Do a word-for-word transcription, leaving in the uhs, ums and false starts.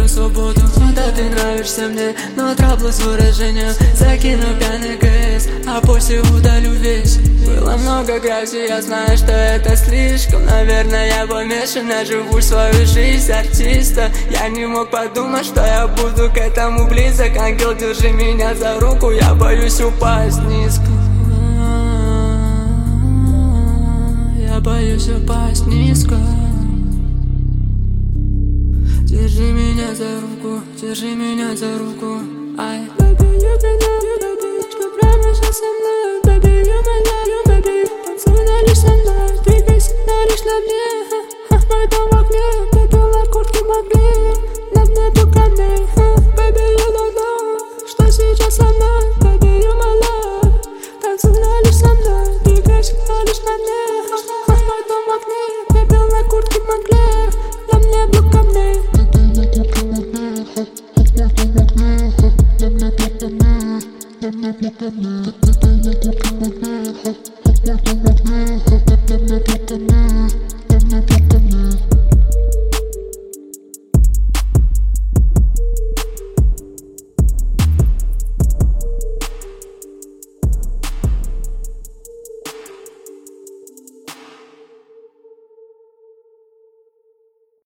люблю свободу. Да, ты нравишься мне, но траблы с выражением. Закину пьяный КС, а после удалю весь. Было много грязи, я знаю, что это слишком. Наверное, я помешан, я живу свою жизнь артиста. Я не мог подумать, что я буду к этому близок. Ангел, держи меня за руку, я боюсь упасть низко. Я боюсь упасть низко. Держи меня за руку, держи меня за руку. Ай, baby, you can know, you baby, что прямо сейчас со мной, baby, you my love, you baby, танцуй, но лишь со мной, двигайся, но лишь на мне, потом